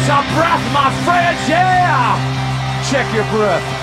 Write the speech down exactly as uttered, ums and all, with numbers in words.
some breath, my friends, yeah! Check your breath.